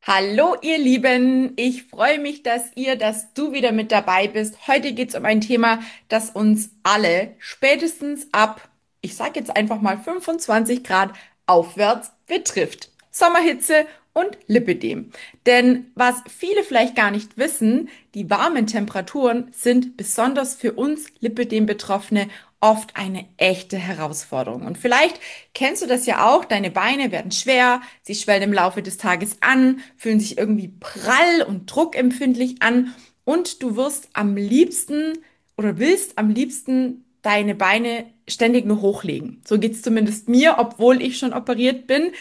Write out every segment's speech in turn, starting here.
Hallo ihr Lieben, ich freue mich, dass du wieder mit dabei bist. Heute geht es um ein Thema, das uns alle spätestens ab, ich sage jetzt einfach mal 25 Grad aufwärts betrifft. Sommerhitze und Lipödem. Denn was viele vielleicht gar nicht wissen, die warmen Temperaturen sind besonders für uns Lipödem-Betroffene oft eine echte Herausforderung. Und vielleicht kennst du das ja auch, deine Beine werden schwer, sie schwellen im Laufe des Tages an, fühlen sich irgendwie prall und druckempfindlich an und du wirst am liebsten oder willst am liebsten deine Beine ständig nur hochlegen. So geht's zumindest mir, obwohl ich schon operiert bin.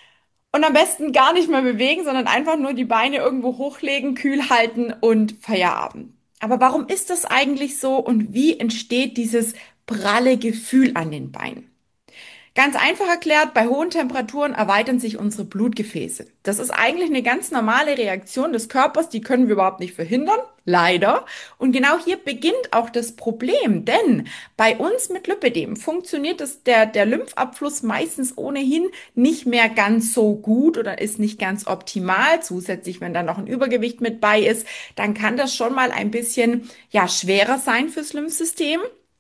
Und am besten gar nicht mehr bewegen, sondern einfach nur die Beine irgendwo hochlegen, kühl halten und Feierabend. Aber warum ist das eigentlich so und wie entsteht dieses pralle Gefühl an den Beinen? Ganz einfach erklärt, bei hohen Temperaturen erweitern sich unsere Blutgefäße. Das ist eigentlich eine ganz normale Reaktion des Körpers, die können wir überhaupt nicht verhindern, leider. Und genau hier beginnt auch das Problem, denn bei uns mit Lipödem funktioniert der Lymphabfluss meistens ohnehin nicht mehr ganz so gut oder ist nicht ganz optimal. Zusätzlich, wenn da noch ein Übergewicht mit bei ist, dann kann das schon mal ein bisschen, ja, schwerer sein fürs Lymphsystem.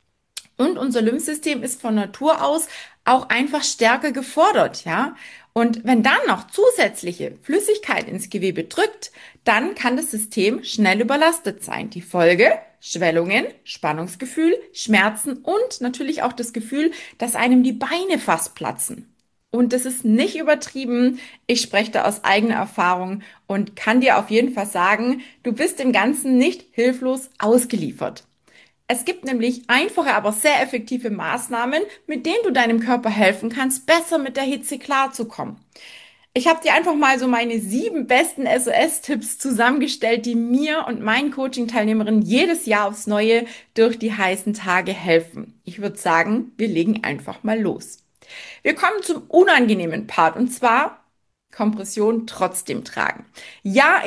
Und unser Lymphsystem ist von Natur aus auch einfach stärker gefordert, ja. Und wenn dann noch zusätzliche Flüssigkeit ins Gewebe drückt, dann kann das System schnell überlastet sein. Die Folge: Schwellungen, Spannungsgefühl, Schmerzen und natürlich auch das Gefühl, dass einem die Beine fast platzen. Und das ist nicht übertrieben. Ich spreche da aus eigener Erfahrung und kann dir auf jeden Fall sagen, du bist dem Ganzen nicht hilflos ausgeliefert. Es gibt nämlich einfache, aber sehr effektive Maßnahmen, mit denen du deinem Körper helfen kannst, besser mit der Hitze klarzukommen. Ich habe dir einfach mal so meine 7 besten SOS-Tipps zusammengestellt, die mir und meinen Coaching-Teilnehmerinnen jedes Jahr aufs Neue durch die heißen Tage helfen. Ich würde sagen, wir legen einfach mal los. Wir kommen zum unangenehmen Part und zwar Kompression trotzdem tragen. Ja,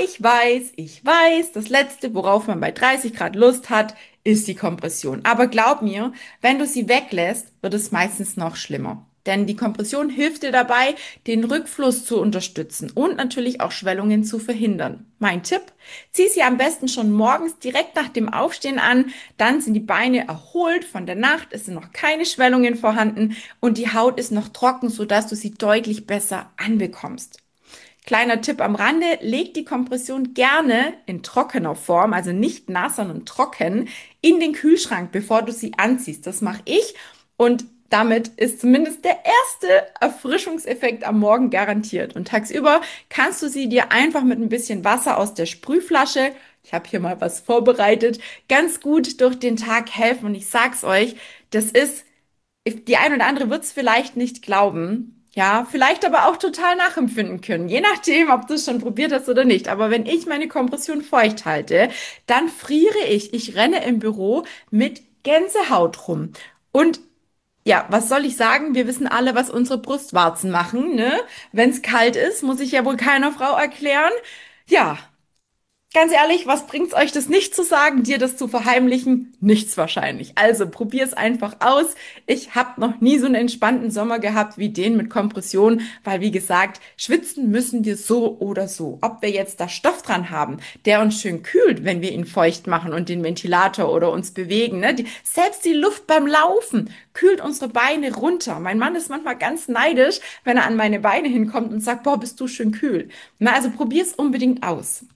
ich weiß, das Letzte, worauf man bei 30 Grad Lust hat, ist die Kompression. Aber glaub mir, wenn du sie weglässt, wird es meistens noch schlimmer. Denn die Kompression hilft dir dabei, den Rückfluss zu unterstützen und natürlich auch Schwellungen zu verhindern. Mein Tipp: zieh sie am besten schon morgens direkt nach dem Aufstehen an, dann sind die Beine erholt von der Nacht, es sind noch keine Schwellungen vorhanden und die Haut ist noch trocken, sodass du sie deutlich besser anbekommst. Kleiner Tipp am Rande: leg die Kompression gerne in trockener Form, also nicht nass, sondern trocken, in den Kühlschrank, bevor du sie anziehst. Das mache ich und damit ist zumindest der erste Erfrischungseffekt am Morgen garantiert. Und tagsüber kannst du sie dir einfach mit ein bisschen Wasser aus der Sprühflasche, ich habe hier mal was vorbereitet, ganz gut durch den Tag helfen. Und ich sag's euch, das ist, die ein oder andere wird es vielleicht nicht glauben, ja, vielleicht aber auch total nachempfinden können, je nachdem, ob du es schon probiert hast oder nicht. Aber wenn ich meine Kompression feucht halte, dann friere ich. Ich renne im Büro mit Gänsehaut rum. Und ja, was soll ich sagen? Wir wissen alle, was unsere Brustwarzen machen, ne? Wenn es kalt ist, muss ich ja wohl keiner Frau erklären. Ja, ganz ehrlich, was bringt's euch, das nicht zu sagen, dir das zu verheimlichen? Nichts wahrscheinlich. Also probier's einfach aus. Ich habe noch nie so einen entspannten Sommer gehabt wie den mit Kompression, weil wie gesagt, schwitzen müssen wir so oder so. Ob wir jetzt da Stoff dran haben, der uns schön kühlt, wenn wir ihn feucht machen und den Ventilator oder uns bewegen, ne? Selbst die Luft beim Laufen kühlt unsere Beine runter. Mein Mann ist manchmal ganz neidisch, wenn er an meine Beine hinkommt und sagt, boah, bist du schön kühl. Na, also probier's unbedingt aus.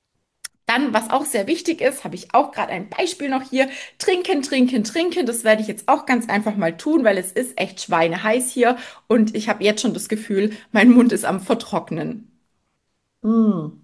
Dann, was auch sehr wichtig ist, habe ich auch gerade ein Beispiel noch hier. Trinken, trinken, trinken. Das werde ich jetzt auch ganz einfach mal tun, weil es ist echt schweineheiß hier und ich habe jetzt schon das Gefühl, mein Mund ist am Vertrocknen. Mm.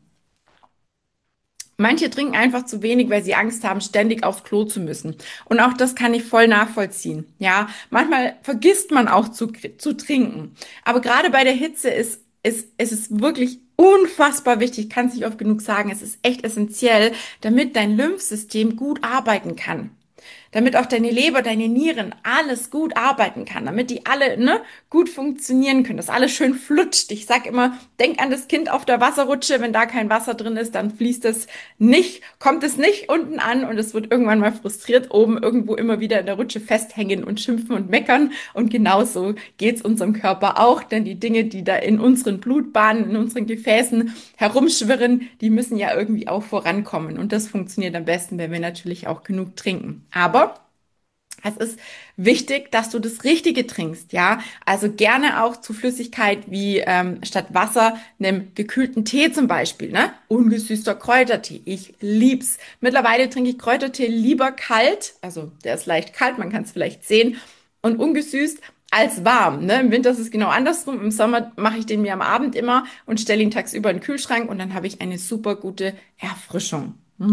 Manche trinken einfach zu wenig, weil sie Angst haben, ständig aufs Klo zu müssen. Und auch das kann ich voll nachvollziehen. Ja, manchmal vergisst man auch zu trinken. Aber gerade bei der Hitze ist es wirklich unfassbar wichtig, ich kann es nicht oft genug sagen, es ist echt essentiell, damit dein Lymphsystem gut arbeiten kann. damit auch deine Leber, deine Nieren, alles gut arbeiten kann, damit die alle, ne, gut funktionieren können, dass alles schön flutscht. Ich sag immer, denk an das Kind auf der Wasserrutsche, wenn da kein Wasser drin ist, dann fließt es nicht, kommt es nicht unten an und es wird irgendwann mal frustriert oben irgendwo immer wieder in der Rutsche festhängen und schimpfen und meckern. Und genauso geht's unserem Körper auch, denn die Dinge, die da in unseren Blutbahnen, in unseren Gefäßen herumschwirren, die müssen ja irgendwie auch vorankommen. Und das funktioniert am besten, wenn wir natürlich auch genug trinken. Aber es ist wichtig, dass du das Richtige trinkst, ja. Also gerne auch zu Flüssigkeit wie statt Wasser einem gekühlten Tee zum Beispiel, ne? Ungesüßter Kräutertee. Ich lieb's. Mittlerweile trinke ich Kräutertee lieber kalt, also der ist leicht kalt, man kann es vielleicht sehen, und ungesüßt als warm. Ne? Im Winter ist es genau andersrum. Im Sommer mache ich den mir am Abend immer und stelle ihn tagsüber in den Kühlschrank und dann habe ich eine super gute Erfrischung.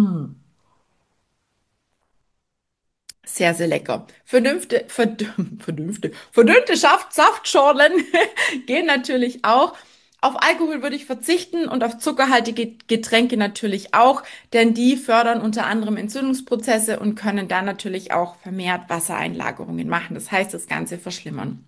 Sehr, sehr lecker. Verdünnte Saftschorlen gehen natürlich auch. Auf Alkohol würde ich verzichten und auf zuckerhaltige Getränke natürlich auch, denn die fördern unter anderem Entzündungsprozesse und können dann natürlich auch vermehrt Wassereinlagerungen machen. Das heißt, das Ganze verschlimmern.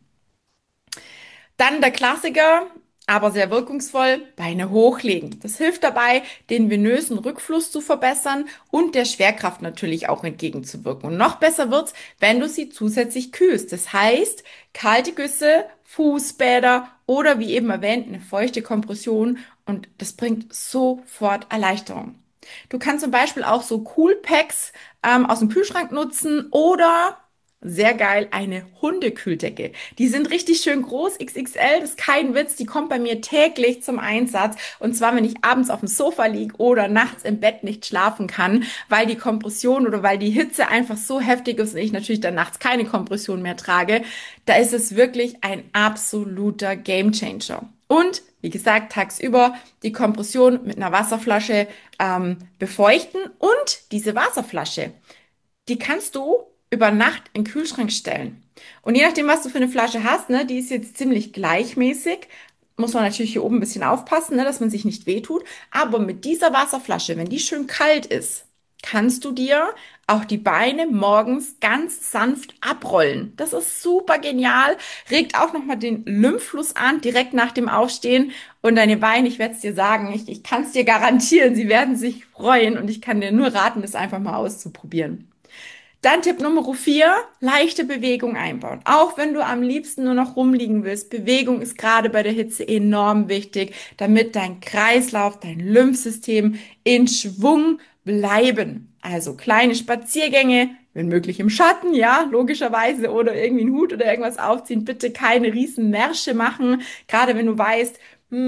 Dann der Klassiker, aber sehr wirkungsvoll, Beine hochlegen. Das hilft dabei, den venösen Rückfluss zu verbessern und der Schwerkraft natürlich auch entgegenzuwirken. Und noch besser wird's, wenn du sie zusätzlich kühlst. Das heißt, kalte Güsse, Fußbäder oder wie eben erwähnt, eine feuchte Kompression und das bringt sofort Erleichterung. Du kannst zum Beispiel auch so Coolpacks aus dem Kühlschrank nutzen oder sehr geil, eine Hundekühldecke. Die sind richtig schön groß, XXL, das ist kein Witz, die kommt bei mir täglich zum Einsatz. Und zwar, wenn ich abends auf dem Sofa liege oder nachts im Bett nicht schlafen kann, weil die Kompression oder weil die Hitze einfach so heftig ist und ich natürlich dann nachts keine Kompression mehr trage. Da ist es wirklich ein absoluter Gamechanger. Und wie gesagt, tagsüber die Kompression mit einer Wasserflasche befeuchten und diese Wasserflasche, die kannst du über Nacht in den Kühlschrank stellen. Und je nachdem, was du für eine Flasche hast, ne, die ist jetzt ziemlich gleichmäßig. Muss man natürlich hier oben ein bisschen aufpassen, ne, dass man sich nicht wehtut. Aber mit dieser Wasserflasche, wenn die schön kalt ist, kannst du dir auch die Beine morgens ganz sanft abrollen. Das ist super genial. Regt auch nochmal den Lymphfluss an, direkt nach dem Aufstehen. Und deine Beine, ich werde es dir sagen, ich kann es dir garantieren, sie werden sich freuen. Und ich kann dir nur raten, das einfach mal auszuprobieren. Dann Tipp Nummer 4, leichte Bewegung einbauen. Auch wenn du am liebsten nur noch rumliegen willst, Bewegung ist gerade bei der Hitze enorm wichtig, damit dein Kreislauf, dein Lymphsystem in Schwung bleiben. Also kleine Spaziergänge, wenn möglich im Schatten, ja, logischerweise, oder irgendwie einen Hut oder irgendwas aufziehen. Bitte keine riesen Märsche machen, gerade wenn du weißt,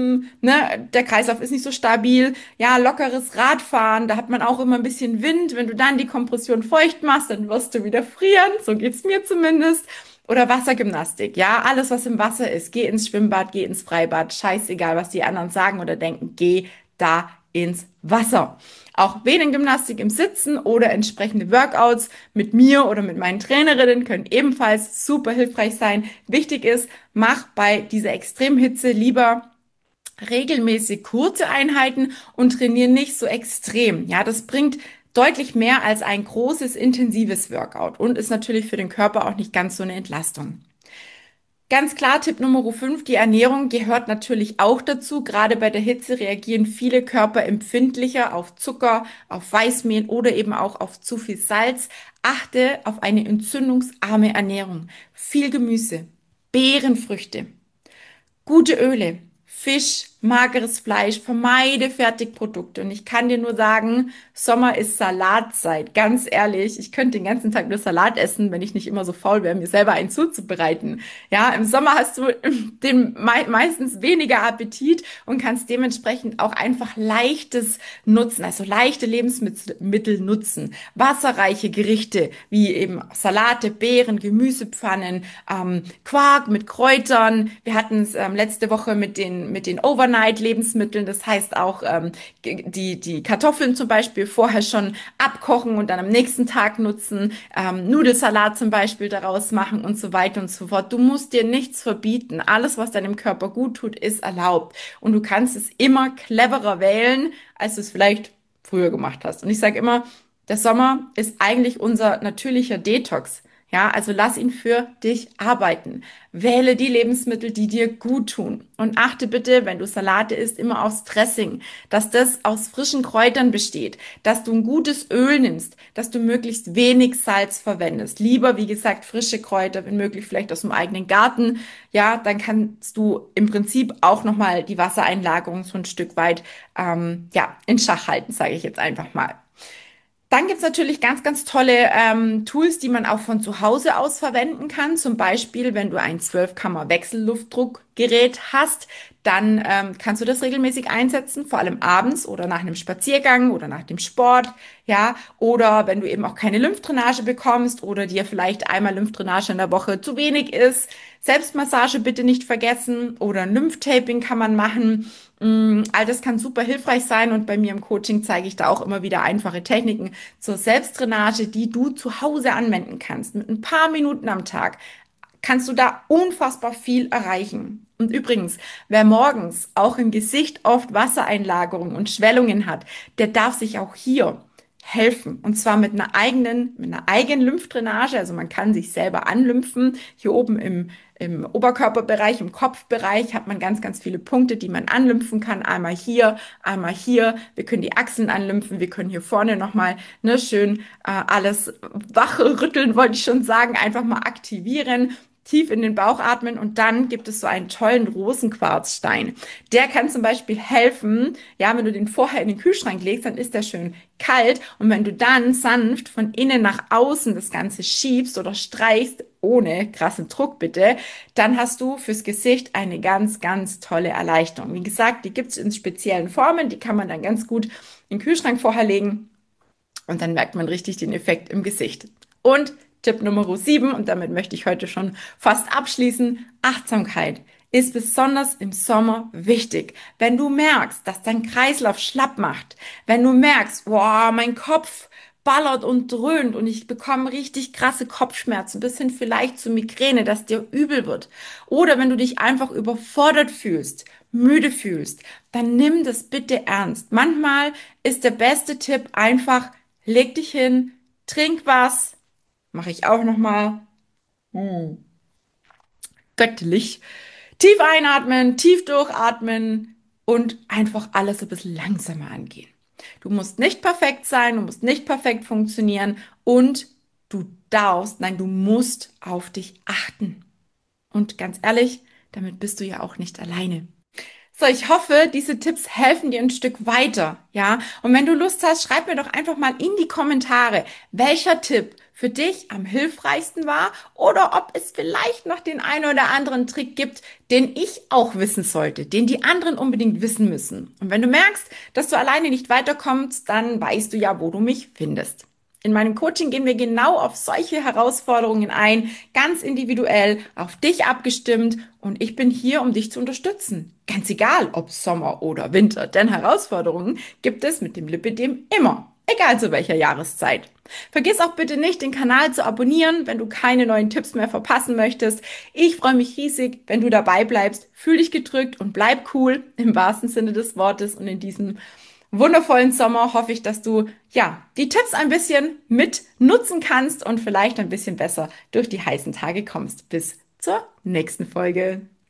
ne, der Kreislauf ist nicht so stabil. Ja, lockeres Radfahren, da hat man auch immer ein bisschen Wind. Wenn du dann die Kompression feucht machst, dann wirst du wieder frieren. So geht's mir zumindest. Oder Wassergymnastik. Ja, alles, was im Wasser ist. Geh ins Schwimmbad, geh ins Freibad. Scheißegal, was die anderen sagen oder denken. Geh da ins Wasser. Auch Venengymnastik im Sitzen oder entsprechende Workouts mit mir oder mit meinen Trainerinnen können ebenfalls super hilfreich sein. Wichtig ist, mach bei dieser Extremhitze lieber regelmäßig kurze Einheiten und trainiere nicht so extrem. Ja, das bringt deutlich mehr als ein großes, intensives Workout und ist natürlich für den Körper auch nicht ganz so eine Entlastung. Ganz klar, Tipp Nummer 5, die Ernährung gehört natürlich auch dazu. Gerade bei der Hitze reagieren viele Körper empfindlicher auf Zucker, auf Weißmehl oder eben auch auf zu viel Salz. Achte auf eine entzündungsarme Ernährung. Viel Gemüse, Beerenfrüchte, gute Öle, Fisch, mageres Fleisch, vermeide Fertigprodukte. Und ich kann dir nur sagen, Sommer ist Salatzeit. Ganz ehrlich, ich könnte den ganzen Tag nur Salat essen, wenn ich nicht immer so faul wäre, mir selber einen zuzubereiten. Ja, im Sommer hast du meistens weniger Appetit und kannst dementsprechend auch einfach leichtes nutzen, also leichte Lebensmittel nutzen. Wasserreiche Gerichte wie eben Salate, Beeren, Gemüsepfannen, Quark mit Kräutern. Wir hatten es letzte Woche mit den Overnight-Lebensmitteln. Das heißt auch die Kartoffeln zum Beispiel vorher schon abkochen und dann am nächsten Tag nutzen. Nudelsalat zum Beispiel daraus machen und so weiter und so fort. Du musst dir nichts verbieten. Alles, was deinem Körper gut tut, ist erlaubt. Und du kannst es immer cleverer wählen, als du es vielleicht früher gemacht hast. Und ich sage immer, Der Sommer ist eigentlich unser natürlicher Detox. Ja, also lass ihn für dich arbeiten. Wähle die Lebensmittel, die dir gut tun. Und achte bitte, wenn du Salate isst, immer aufs Dressing, dass das aus frischen Kräutern besteht, dass du ein gutes Öl nimmst, dass du möglichst wenig Salz verwendest. Lieber, wie gesagt, frische Kräuter, wenn möglich vielleicht aus dem eigenen Garten. Ja, dann kannst du im Prinzip auch nochmal die Wassereinlagerung so ein Stück weit ja, in Schach halten, sage ich jetzt einfach mal. Dann gibt's natürlich ganz, ganz tolle Tools, die man auch von zu Hause aus verwenden kann. Zum Beispiel, wenn du ein 12-Kammer-Wechselluftdruckgerät hast, dann kannst du das regelmäßig einsetzen, vor allem abends oder nach einem Spaziergang oder nach dem Sport, ja, oder wenn du eben auch keine Lymphdrainage bekommst oder dir vielleicht einmal Lymphdrainage in der Woche zu wenig ist. Selbstmassage bitte nicht vergessen oder ein Lymphtaping kann man machen. All das kann super hilfreich sein und bei mir im Coaching zeige ich da auch immer wieder einfache Techniken zur Selbstdrainage, die du zu Hause anwenden kannst. Mit ein paar Minuten am Tag kannst du da unfassbar viel erreichen. Und übrigens, wer morgens auch im Gesicht oft Wassereinlagerungen und Schwellungen hat, der darf sich auch hier helfen. Und zwar mit einer eigenen Lymphdrainage. Also man kann sich selber anlymphen. Hier oben im Oberkörperbereich, im Kopfbereich hat man ganz, ganz viele Punkte, die man anlymphen kann. Einmal hier, einmal hier. Wir können die Achseln anlymphen. Wir können hier vorne nochmal schön alles wache rütteln, wollte ich schon sagen. Einfach mal aktivieren. Tief in den Bauch atmen und dann gibt es so einen tollen Rosenquarzstein. Der kann zum Beispiel helfen, ja, wenn du den vorher in den Kühlschrank legst, dann ist der schön kalt und wenn du dann sanft von innen nach außen das Ganze schiebst oder streichst, ohne krassen Druck bitte, dann hast du fürs Gesicht eine ganz, ganz tolle Erleichterung. Wie gesagt, die gibt es in speziellen Formen, die kann man dann ganz gut in den Kühlschrank vorher legen und dann merkt man richtig den Effekt im Gesicht. Und Tipp Nummer 7, und damit möchte ich heute schon fast abschließen, Achtsamkeit ist besonders im Sommer wichtig. Wenn du merkst, dass dein Kreislauf schlapp macht, wenn du merkst, boah, mein Kopf ballert und dröhnt und ich bekomme richtig krasse Kopfschmerzen, bis hin vielleicht zu Migräne, dass dir übel wird. Oder wenn du dich einfach überfordert fühlst, müde fühlst, dann nimm das bitte ernst. Manchmal ist der beste Tipp einfach, leg dich hin, trink was, mache ich auch noch mal. Hm. Göttlich. Tief einatmen, tief durchatmen und einfach alles ein bisschen langsamer angehen. Du musst nicht perfekt sein, du musst nicht perfekt funktionieren und du darfst, nein, du musst auf dich achten. Und ganz ehrlich, damit bist du ja auch nicht alleine. So, ich hoffe, diese Tipps helfen dir ein Stück weiter, ja? Und wenn du Lust hast, schreib mir doch einfach mal in die Kommentare, welcher Tipp für dich am hilfreichsten war oder ob es vielleicht noch den einen oder anderen Trick gibt, den ich auch wissen sollte, den die anderen unbedingt wissen müssen. Und wenn du merkst, dass du alleine nicht weiterkommst, dann weißt du ja, wo du mich findest. In meinem Coaching gehen wir genau auf solche Herausforderungen ein, ganz individuell, auf dich abgestimmt und ich bin hier, um dich zu unterstützen. Ganz egal, ob Sommer oder Winter, denn Herausforderungen gibt es mit dem Lipidem immer, egal zu welcher Jahreszeit. Vergiss auch bitte nicht, den Kanal zu abonnieren, wenn du keine neuen Tipps mehr verpassen möchtest. Ich freue mich riesig, wenn du dabei bleibst. Fühl dich gedrückt und bleib cool im wahrsten Sinne des Wortes und in diesem wundervollen Sommer hoffe ich, dass du ja die Tipps ein bisschen mit nutzen kannst und vielleicht ein bisschen besser durch die heißen Tage kommst. Bis zur nächsten Folge.